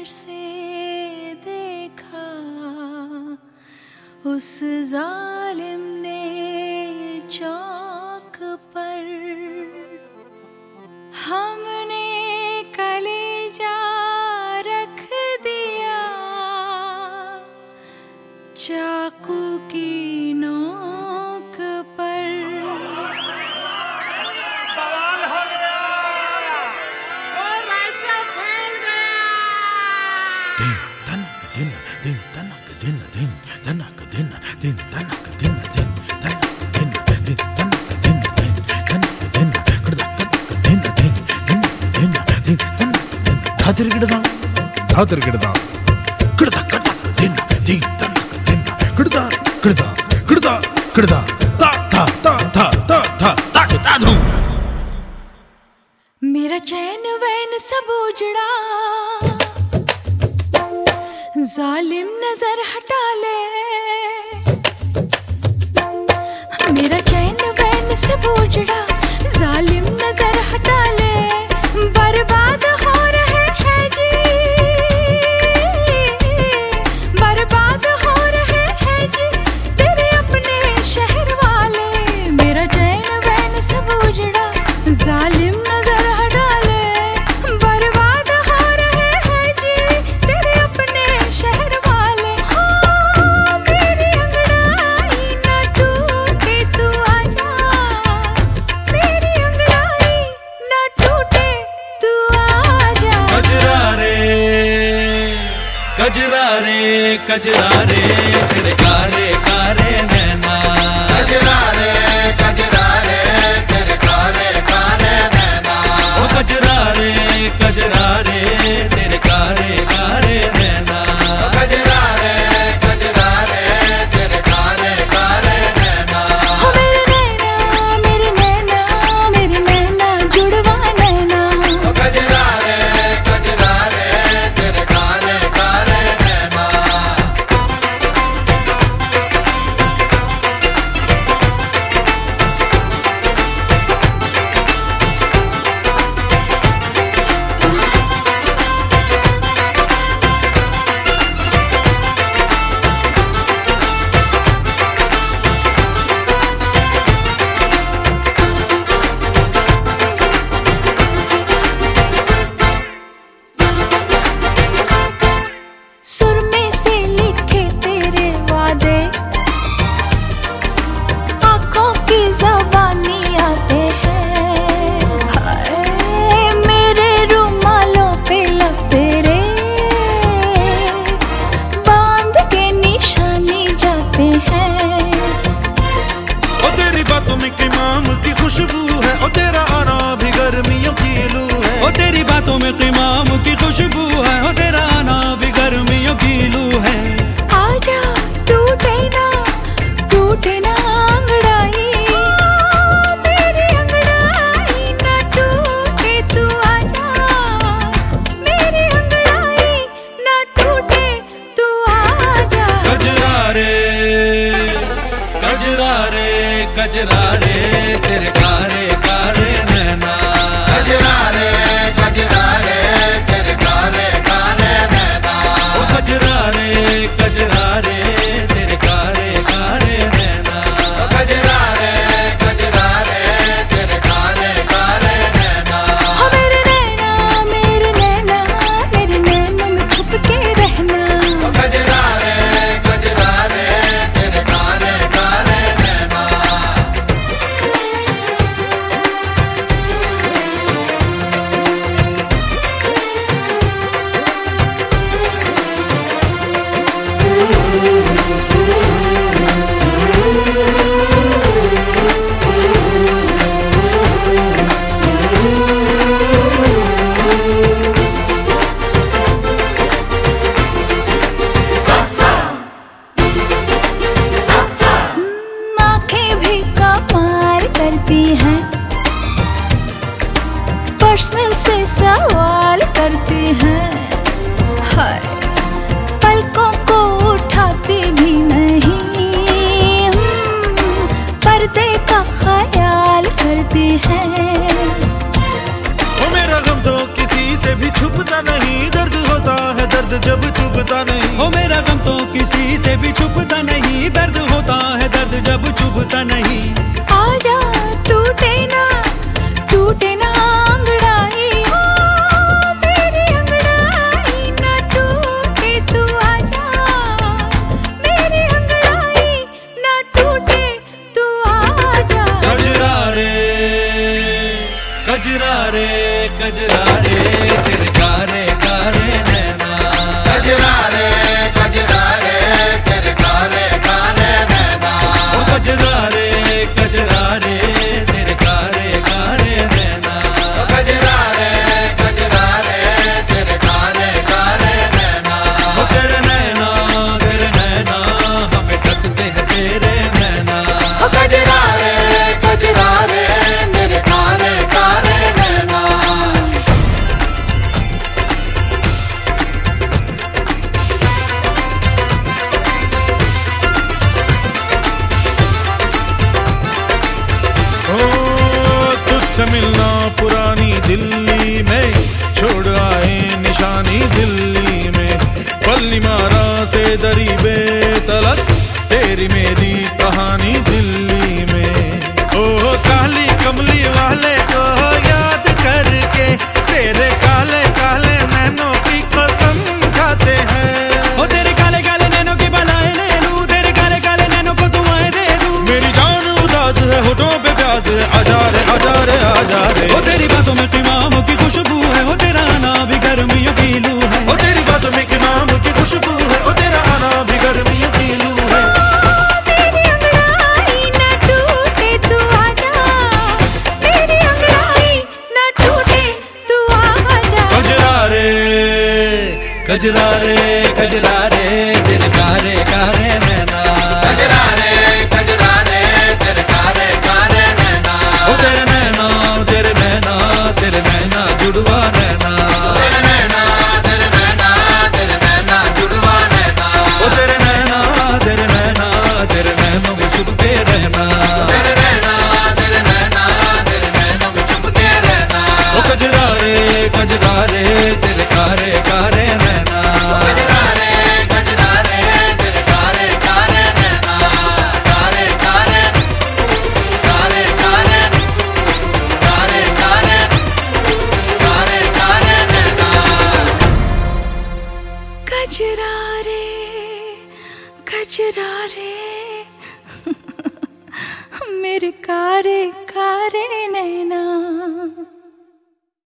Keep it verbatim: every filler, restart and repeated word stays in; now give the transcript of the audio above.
से देखा उस जालिम ने चौक पर, हमने कलेजा रख दिया चाकू की नोक पर। बवाल हो गया और रास्ता फैल गया। दिन तनक दिन दिन तनक दिन दिन तनक दिन दिन तनक दिन दिन तनक दिन दिन तनक दिन दिन तनक दिन कड़दा तनक दिन दिन दिन दिन तनक दिन धातिर गिड़दा धातिर गिड़दा कड़दा कड़दा दिन दिन तनक दिन कड़दा कड़दा कड़दा कड़दा ता ता ता ता ता ता ता ता धूम। मेरा चैन वैन सब उजड़ा, जालिम नजर हटा ले। मेरा चैन वैन सब उजड़ा, जालिम नजर हटा ले। बर्बाद हो रहे हैं जी, बर्बाद हो रहे हैं जी तेरे अपने शहर वाले। मेरा चैन वैन सब उजड़ा, जालिम नजर हटा ले। बर्बाद हो रहे हैं जी तेरे अपने शहर वाले। हो मेरी अंगड़ाई ना टूटे तू आजा, मेरी अंगड़ाई ना टूटे तू आजा। कजरा रे कजरा रे कजरा रे तेरे कारे कारे नैना। कजरा रे कजरा रे तेरे कारे कारे नैना। ओ कजरा रे कजरा रे तेरे कारे कारे नैना। कजरा रे कजरा रे तेरे कारे कारे नैना। हो मेरे नैना मेरे नैना मेरे नैना जुड़वा नैना। कजरा रे कजरा रे तेरे कारे कारे नैना। सुर में से लिखे तेरे वादे, आँखों की ज़बानी आते हैं। हाय मेरे रुमालों पे लब तेरे बांध के निशानी जाते हैं। ओ तेरी बातों में क़िमाम की खुशबू है, ओ तेरा आना भी गर्मियों की लू है। ओ तेरी बातों में क़िमाम की खुशबू है, ओ तेरा आना भी गर्मियों की लू है। आजा टूटे ना टूटे ना अंगड़ाई, मेरी अंगड़ाई ना टूटे तू आजा। मेरी अंगड़ाई ना टूटे तू आजा। कजरा रे कजरा रे कजरा रे तेरे कारे कारे नैना। कजरा रे कजरा रे तेरे कारे कारे नैना। ओ कजरा रे कजरा रे तेरे कारे कारे नैना। कजरा रे कजरा रे तेरे कारे कारे नैना। हो मेरे नैना मेरे नैना मेरे नैना में छुप के रहना। कजरा रे कजरा रे तेरे कारे कारे नैना। आँखें भी कमाल करती हैं, पर्सनल से सवाल करती हैं। हाय पलकों को उठाती भी नहीं, हम्म, पर्दे का ख्याल करती हैं। ओ मेरा गम तो किसी से भी छुपता नहीं, दर्द होता है दर्द जब चुभता नहीं। हो मेरा गम तो किसी से भी छुपता नहीं, दर्द होता है दर्द जब चुभता नहीं। आजा टूटे ना टूटे ना अंगड़ाई, हो मेरी अंगड़ाई ना टूटे, तू आजा मेरी अंगड़ाई ना टूटे, तू आजा। कजरा रे कजरा रे कजरा रे तेरे कारे कारे नैना। कजरा रे कजरा रे तेरे काले काले नैना। ओ कजरा रे कजरा रे तेरे कारे कारे नैना। कजरा रे कजरा रे तेरे काले काले नैना। ओ तेरे नैना तेरे नैना हमें कसते हैं तेरे नैना। कजरा रे कजरा रे तेरे काले काले नैना। तुझसे मिलना पुरानी दिल्ली में, छोड़ आए निशानी दिल्ली में। पल्ली मारा से दरी बेतलक, तेरी मेरी कहानी दिल्ली में। ओ काली कमली वाले को याद करके, तेरे काले काले नैनों की कसम खाते हैं। ओ तेरे काले काले नैनों की बलाएं ले लूं, तेरे काले काले नैनों को दुआएं दे दूं। मेरी जान उदास है, होठों पे प्यास है, आजा रे आजा रे आजा रे। ओ तेरी बातों में क़िमाम की खुशबू है, ओ तेरा आना भी गर्मियों की लू है। ओ तेरी बातों में क़िमाम की खुशबू है, ओ तेरा आना भी गर्मियों की लू है। मेरी अंगड़ाई ना टूटे, तू आजा मेरी अंगड़ाई ना टूटे, तू आजा। कजरा रे कजरा रे कजरा रे तेरे कारे कारे नैना। कजरा रे कजरा रे तेरे काले काले नैना। ओ तेरे नैना तेरे नैना तेरे नैना जुड़वा नैना। तेरे नैना तेरे नैना तेरे नैना जुड़वा नैना। ओ तेरे नैना तेरे नैना तेरे नैनों में छुपके रहना। तेरे नैना तेरे नैना तेरे नैनों में छुपके रहना। ओ कजरा रे कजरा रे तेरे कारे कारे नैना। कजरा रे कजरा रे तेरे काले काले नैना। काले काले काले काले काले काले काले काले नैना। कजरा रे कजरा रे मेरे कारे कारे ने